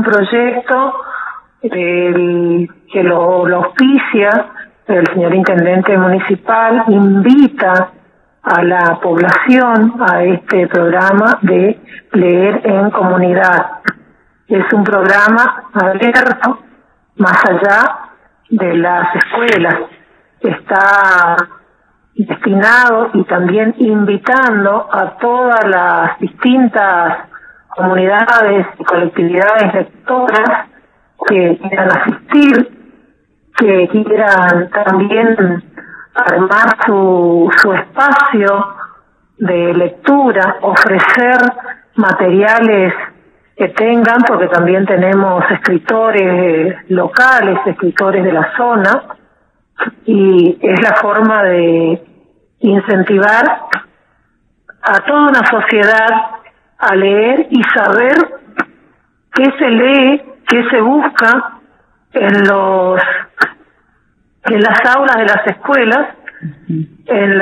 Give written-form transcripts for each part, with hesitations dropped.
proyecto que lo auspicia el señor intendente municipal, invita a la población a este programa de leer en comunidad. Es un programa abierto más allá de las escuelas. Está destinado y también invitando a todas las distintas comunidades y colectividades lectoras que quieran asistir, que quieran también armar su espacio de lectura, ofrecer materiales que tengan, porque también tenemos escritores locales, escritores de la zona, y es la forma de incentivar a toda una sociedad a leer y saber qué se lee, qué se busca en las aulas de las escuelas, en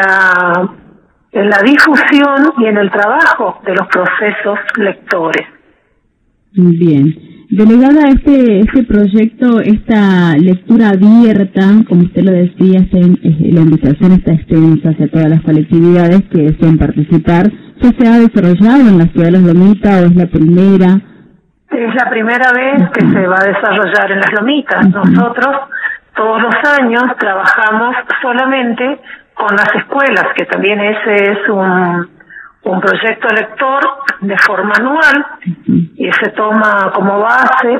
la difusión y en el trabajo de los procesos lectores. Bien. Delegada, este proyecto, esta lectura abierta, como usted lo decía, la invitación está extensa hacia todas las colectividades que deseen participar. ¿Ya se ha desarrollado en la ciudad de Las Lomitas o es la primera? Es la primera vez que se va a desarrollar en Las Lomitas. Nosotros todos los años trabajamos solamente con las escuelas, que también ese es un proyecto lector de forma anual, y se toma como base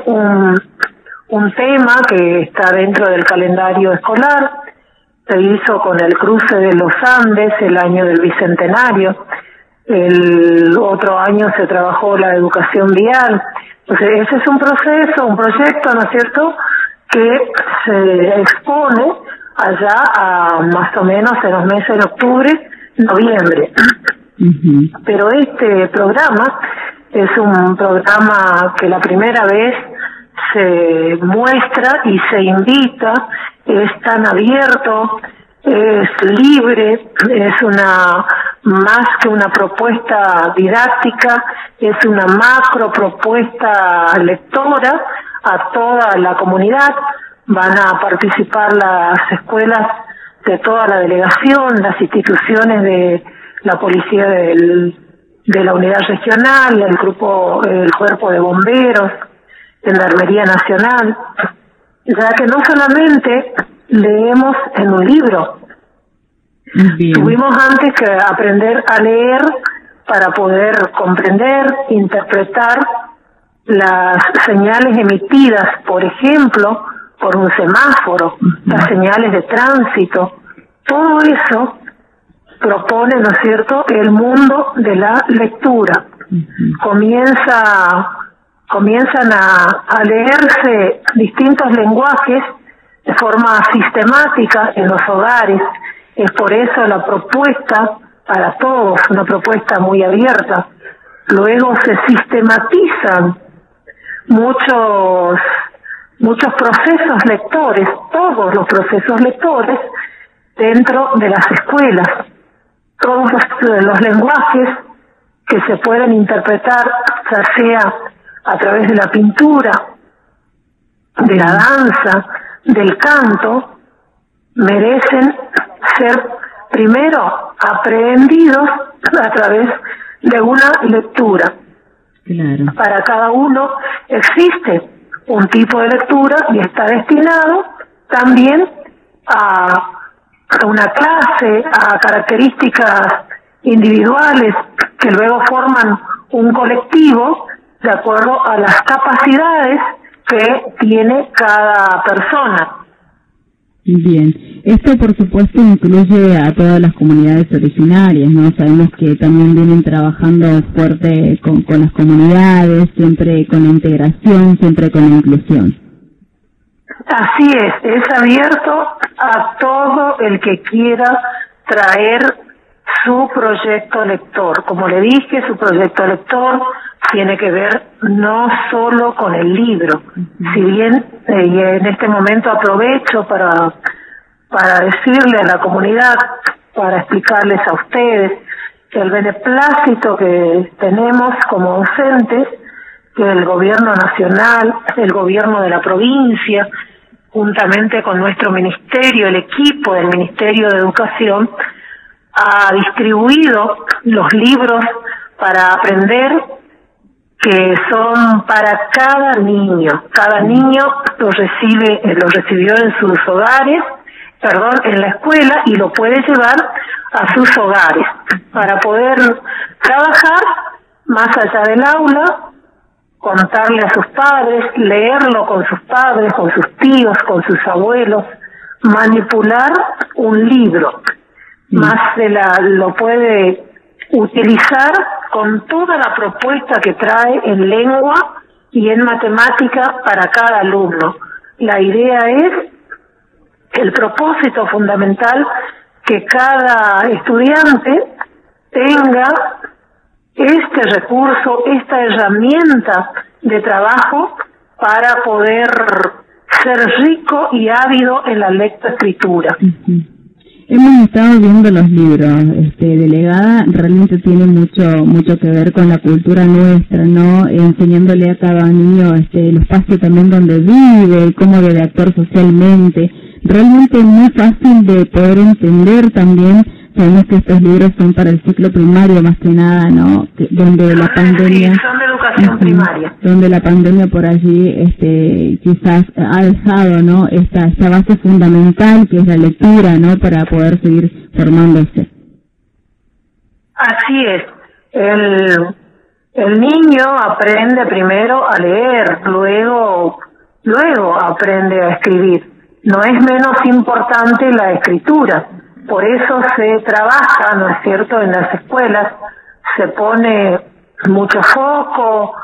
un tema que está dentro del calendario escolar. Se hizo con el cruce de los Andes el año del Bicentenario. El otro año se trabajó la educación vial. Entonces ese es un proyecto, ¿no es cierto?, que se expone allá a más o menos en los meses de octubre, noviembre. Pero este programa es un programa que la primera vez se muestra y se invita, es tan abierto, es libre, es más que una propuesta didáctica, es una macro propuesta lectora a toda la comunidad. Van a participar las escuelas de toda la delegación, las instituciones de la policía de la unidad regional, el cuerpo de bomberos, Gendarmería Nacional, ya que no solamente leemos en un libro. Tuvimos antes que aprender a leer para poder comprender, interpretar las señales emitidas, por ejemplo, por un semáforo, las señales de tránsito. Todo eso propone, ¿no es cierto?, el mundo de la lectura. Comienzan a leerse distintos lenguajes de forma sistemática en los hogares. Es por eso la propuesta para todos, una propuesta muy abierta. Luego se sistematizan muchos procesos lectores, todos los procesos lectores dentro de las escuelas. Todos los lenguajes que se pueden interpretar, ya sea a través de la pintura, de la danza, del canto, merecen ser primero aprehendidos a través de una lectura. Claro. Para cada uno existe un tipo de lectura y está destinado también a una clase, a características individuales que luego forman un colectivo de acuerdo a las capacidades que tiene cada persona. Bien, esto por supuesto incluye a todas las comunidades originarias, ¿no? Sabemos que también vienen trabajando fuerte con las comunidades, siempre con la integración, siempre con la inclusión. Así es abierto a todo el que quiera traer su proyecto lector. Como le dije, su proyecto lector tiene que ver no solo con el libro. Si bien y en este momento aprovecho para decirle a la comunidad, para explicarles a ustedes que el beneplácito que tenemos como docentes que el gobierno nacional, el gobierno de la provincia, juntamente con nuestro ministerio, el equipo del Ministerio de Educación, ha distribuido los libros para aprender que son para cada niño. Cada niño los recibió en sus hogares, en la escuela, y lo puede llevar a sus hogares para poder trabajar más allá del aula, contarle a sus padres, leerlo con sus padres, con sus tíos, con sus abuelos, manipular un libro. Lo puede utilizar con toda la propuesta que trae en lengua y en matemática para cada alumno. La idea es el propósito fundamental, que cada estudiante tenga este recurso, esta herramienta de trabajo para poder ser rico y ávido en la lectoescritura. Hemos estado viendo los libros, delegada, realmente tiene mucho que ver con la cultura nuestra, ¿no? Enseñándole a cada niño el espacio también donde vive, cómo debe actuar socialmente. Realmente es muy fácil de poder entender también. Sabemos que estos libros son para el ciclo primario más que nada, ¿no? Donde la pandemia... Sí, son de educación primaria. Donde la pandemia por allí quizás ha dejado, ¿no? Esta base fundamental que es la lectura, ¿no? Para poder seguir formándose. Así es. El niño aprende primero a leer, luego aprende a escribir. No es menos importante la escritura. Por eso se trabaja, ¿no es cierto?, en las escuelas, se pone mucho foco,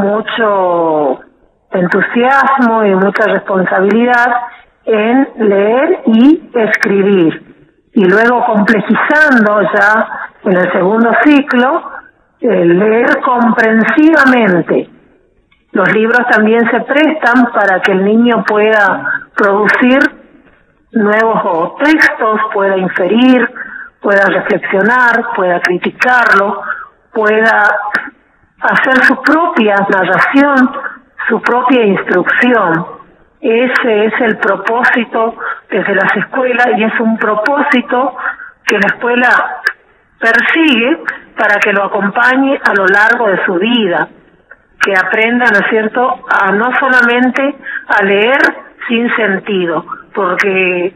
mucho entusiasmo y mucha responsabilidad en leer y escribir. Y luego complejizando ya en el segundo ciclo, leer comprensivamente. Los libros también se prestan para que el niño pueda producir nuevos textos, pueda inferir, pueda reflexionar, pueda criticarlo, pueda hacer su propia narración, su propia instrucción. Ese es el propósito desde las escuelas, y es un propósito que la escuela persigue para que lo acompañe a lo largo de su vida, que aprenda, ¿no es cierto?, a no solamente a leer sin sentido, porque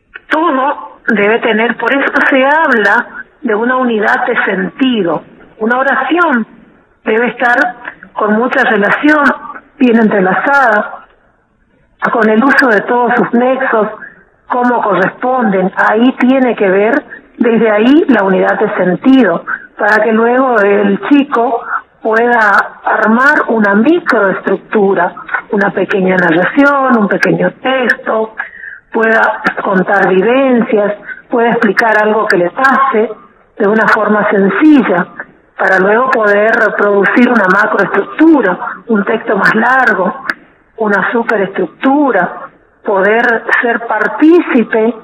todo debe tener, por eso se habla de una unidad de sentido. Una oración debe estar con mucha relación, bien entrelazada, con el uso de todos sus nexos, cómo corresponden. Ahí tiene que ver, desde ahí, la unidad de sentido, para que luego el chico pueda armar una microestructura, una pequeña narración, un pequeño texto, pueda contar vivencias, pueda explicar algo que le pase de una forma sencilla, para luego poder producir una macroestructura, un texto más largo, una superestructura, poder ser partícipe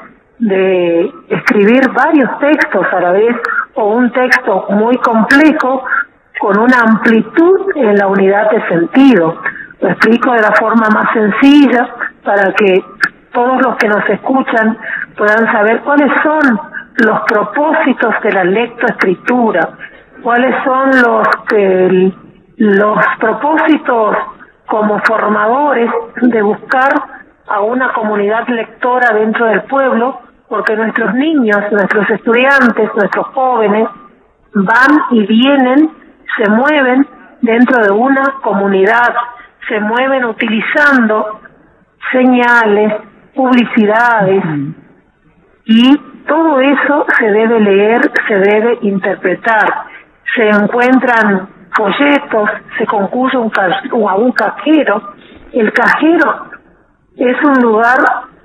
de escribir varios textos a la vez, o un texto muy complejo con una amplitud en la unidad de sentido. Lo explico de la forma más sencilla para que todos los que nos escuchan puedan saber cuáles son los propósitos de la lectoescritura, cuáles son los propósitos como formadores de buscar a una comunidad lectora dentro del pueblo, porque nuestros niños, nuestros estudiantes, nuestros jóvenes van y vienen, se mueven dentro de una comunidad, se mueven utilizando señales, publicidades, y todo eso se debe leer, se debe interpretar. Se encuentran folletos, se concurre a un cajero. El cajero es un lugar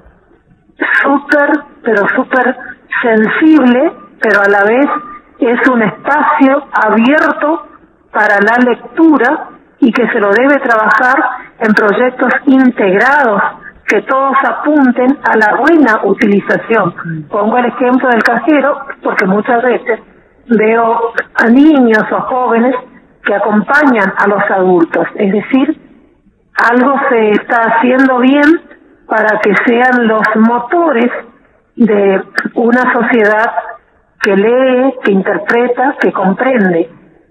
súper sensible, pero a la vez es un espacio abierto para la lectura, y que se lo debe trabajar en proyectos integrados que todos apunten a la buena utilización. Pongo el ejemplo del cajero porque muchas veces veo a niños o jóvenes que acompañan a los adultos. Es decir, algo se está haciendo bien para que sean los motores de una sociedad que lee, que interpreta, que comprende.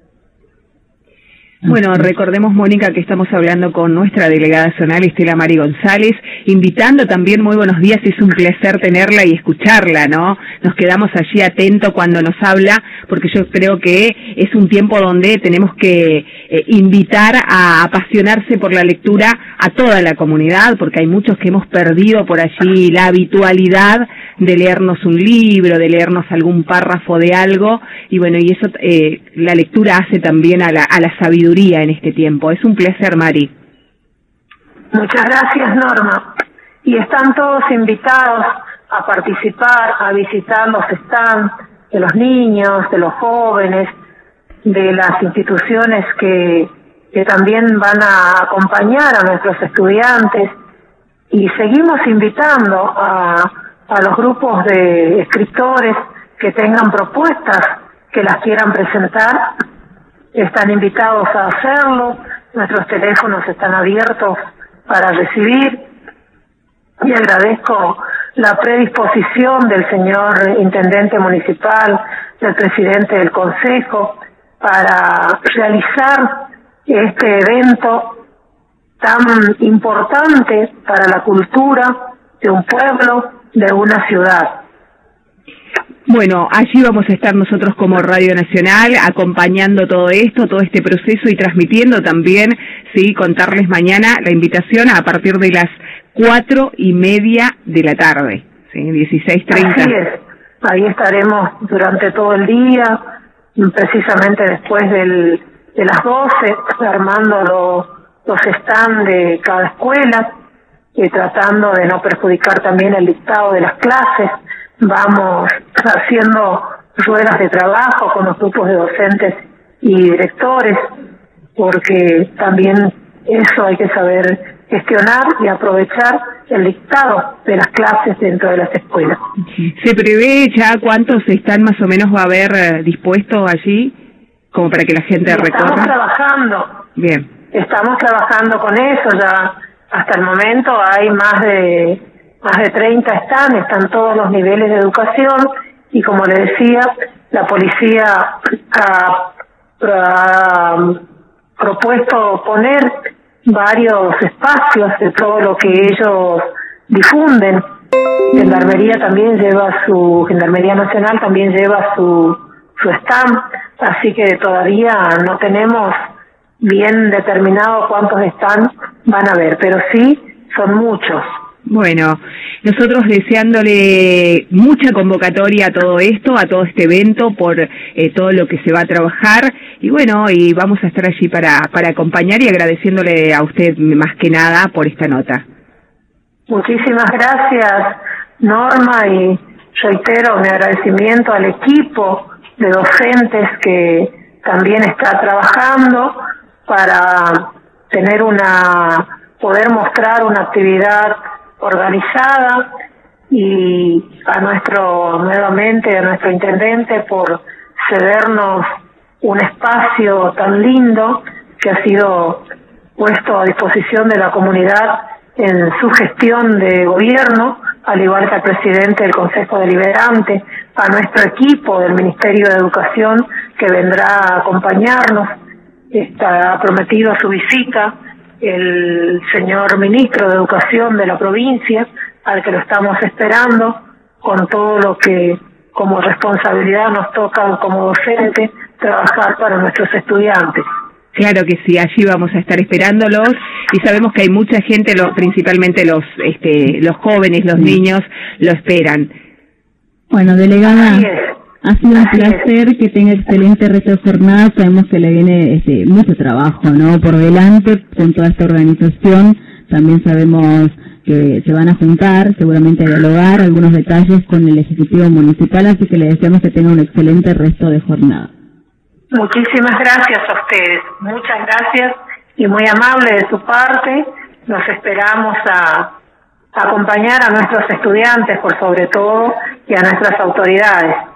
Bueno, recordemos, Mónica, que estamos hablando con nuestra delegada zonal, Estela Mari González, invitando también, muy buenos días, es un placer tenerla y escucharla, ¿no? Nos quedamos allí atentos cuando nos habla, porque yo creo que es un tiempo donde tenemos que invitar a apasionarse por la lectura a toda la comunidad, porque hay muchos que hemos perdido por allí la habitualidad de leernos un libro, de leernos algún párrafo de algo, y bueno, y eso la lectura hace también a la sabiduría en este tiempo. Es un placer, Mari. Muchas gracias, Norma. Y están todos invitados a participar, a visitar los stands de los niños, de los jóvenes, de las instituciones que también van a acompañar a nuestros estudiantes. Y seguimos invitando a los grupos de escritores que tengan propuestas, que las quieran presentar. Están invitados a hacerlo, nuestros teléfonos están abiertos para recibir, y agradezco la predisposición del señor intendente municipal, del presidente del consejo, para realizar este evento tan importante para la cultura de un pueblo, de una ciudad. Bueno, allí vamos a estar nosotros como Radio Nacional acompañando todo esto, todo este proceso y transmitiendo también, sí, contarles mañana la invitación a partir de las 4:30 de la tarde, ¿sí? 16:30. Así es, ahí estaremos durante todo el día, precisamente después de las 12, armando los stands de cada escuela, tratando de no perjudicar también el dictado de las clases. Vamos haciendo ruedas de trabajo con los grupos de docentes y directores, porque también eso hay que saber gestionar y aprovechar el dictado de las clases dentro de las escuelas. ¿Se prevé ya cuántos están más o menos va a haber dispuestos allí, como para que la gente recorra? Estamos trabajando. Bien. Estamos trabajando con eso, ya hasta el momento hay más de 30 están todos los niveles de educación, y como le decía, la policía ha propuesto poner varios espacios de todo lo que ellos difunden. Gendarmería Nacional también lleva su stand, así que todavía no tenemos bien determinado cuántos stands van a haber, pero sí son muchos. Bueno, nosotros deseándole mucha convocatoria a todo esto, a todo este evento, por todo lo que se va a trabajar, y bueno, y vamos a estar allí para acompañar, y agradeciéndole a usted más que nada por esta nota. Muchísimas gracias, Norma, y reitero mi agradecimiento al equipo de docentes que también está trabajando para poder mostrar una actividad organizada, y nuevamente a nuestro intendente por cedernos un espacio tan lindo que ha sido puesto a disposición de la comunidad en su gestión de gobierno, al igual que al presidente del Consejo Deliberante, a nuestro equipo del Ministerio de Educación que vendrá a acompañarnos. Está prometido su visita el señor ministro de Educación de la provincia, al que lo estamos esperando, con todo lo que como responsabilidad nos toca como docente trabajar para nuestros estudiantes. Claro que sí, allí vamos a estar esperándolos, y sabemos que hay mucha gente, principalmente los jóvenes, los niños, lo esperan. Bueno, delegada, ha sido un placer, que tenga excelente resto de jornada. Sabemos que le viene mucho trabajo, ¿no?, por delante con toda esta organización. También sabemos que se van a juntar, seguramente a dialogar algunos detalles con el Ejecutivo Municipal, así que le deseamos que tenga un excelente resto de jornada. Muchísimas gracias a ustedes, muchas gracias, y muy amable de su parte. Nos esperamos a acompañar a nuestros estudiantes, por sobre todo, y a nuestras autoridades.